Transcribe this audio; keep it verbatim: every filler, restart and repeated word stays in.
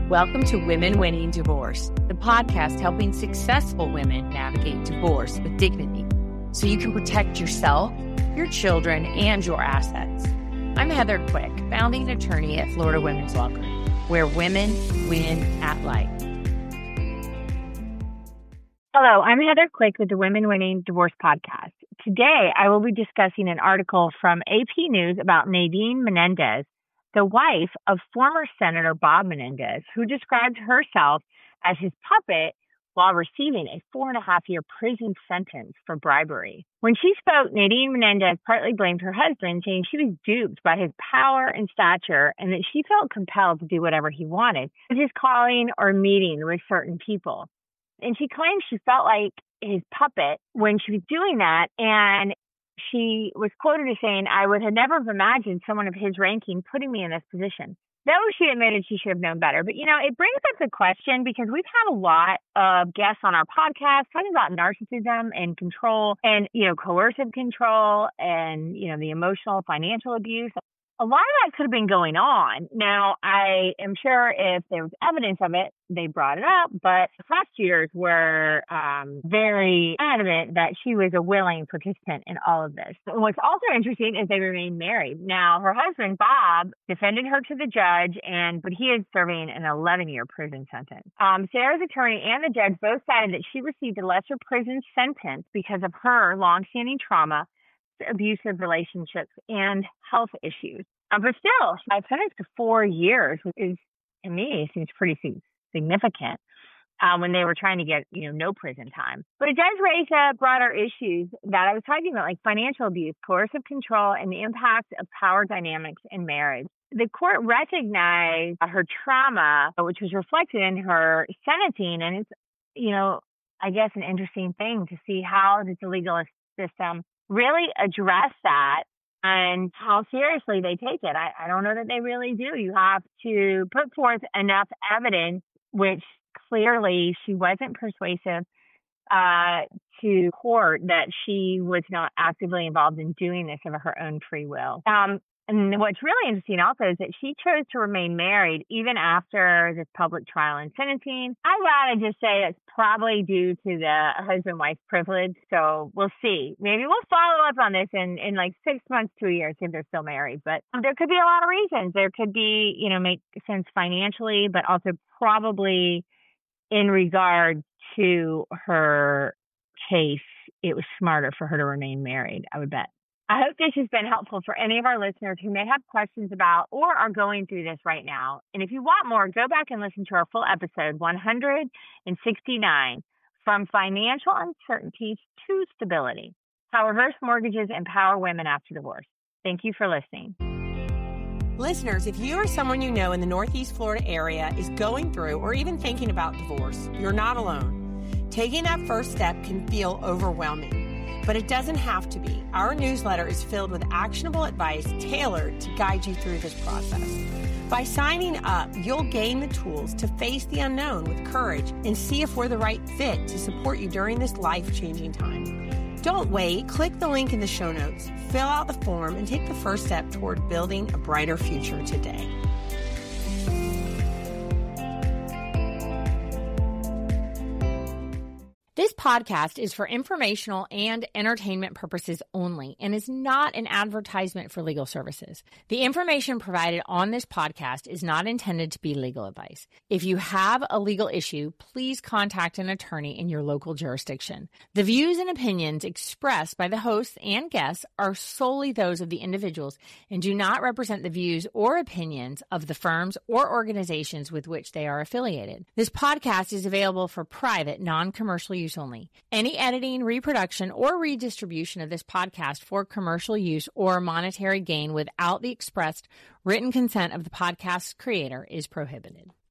Welcome to Women Winning Divorce, the podcast helping successful women navigate divorce with dignity so you can protect yourself, your children, and your assets. I'm Heather Quick, founding attorney at Florida Women's Law Group, where women win at life. Hello, I'm Heather Quick with the Women Winning Divorce podcast. Today, I will be discussing an article from A P News about Nadine Menendez, the wife of former Senator Bob Menendez, who described herself as his puppet while receiving a four and a half year prison sentence for bribery. When she spoke, Nadine Menendez partly blamed her husband, saying she was duped by his power and stature and that she felt compelled to do whatever he wanted, such as calling or meeting with certain people. And she claimed she felt like his puppet when she was doing that, and she was quoted as saying, "I would have never have imagined someone of his ranking putting me in this position." Though she admitted she should have known better. But, you know, it brings up the question because we've had a lot of guests on our podcast talking about narcissism and control and, you know, coercive control and, you know, the emotional, financial abuse. A lot of that could have been going on. Now, I am sure if there was evidence of it, they brought it up, but the prosecutors were um, very adamant that she was a willing participant in all of this. And what's also interesting is they remain married. Now, her husband, Bob, defended her to the judge, and but he is serving an eleven year prison sentence. Um, Sarah's attorney and the judge both cited that she received a lesser prison sentence because of her longstanding trauma, abusive relationships, and health issues. Um, but still, I sentenced to four years, which is, to me, seems pretty significant um, when they were trying to get, you know, no prison time. But it does raise uh, broader issues that I was talking about, like financial abuse, coercive control, and the impact of power dynamics in marriage. The court recognized her trauma, which was reflected in her sentencing, and it's, you know, I guess an interesting thing to see how does the legal system really address that and how seriously they take it. I, I don't know that they really do. You have to put forth enough evidence, which clearly she wasn't persuasive uh, to court that she was not actively involved in doing this of her own free will. Um, And what's really interesting also is that she chose to remain married even after this public trial and sentencing. I gotta just say it's probably due to the husband-wife privilege. So we'll see. Maybe we'll follow up on this in, in like six months to a year, see if they're still married. But there could be a lot of reasons. There could be, you know, make sense financially, but also probably in regard to her case, it was smarter for her to remain married, I would bet. I hope this has been helpful for any of our listeners who may have questions about or are going through this right now. And if you want more, go back and listen to our full episode one hundred sixty-nine, From Financial Uncertainties to Stability, How Reverse Mortgages Empower Women After Divorce. Thank you for listening. Listeners, if you or someone you know in the Northeast Florida area is going through or even thinking about divorce, you're not alone. Taking that first step can feel overwhelming. But it doesn't have to be. Our newsletter is filled with actionable advice tailored to guide you through this process. By signing up, you'll gain the tools to face the unknown with courage and see if we're the right fit to support you during this life-changing time. Don't wait. Click the link in the show notes, fill out the form, and take the first step toward building a brighter future today. This podcast is for informational and entertainment purposes only and is not an advertisement for legal services. The information provided on this podcast is not intended to be legal advice. If you have a legal issue, please contact an attorney in your local jurisdiction. The views and opinions expressed by the hosts and guests are solely those of the individuals and do not represent the views or opinions of the firms or organizations with which they are affiliated. This podcast is available for private, non-commercial use only. Any editing, reproduction, or redistribution of this podcast for commercial use or monetary gain without the expressed written consent of the podcast's creator is prohibited.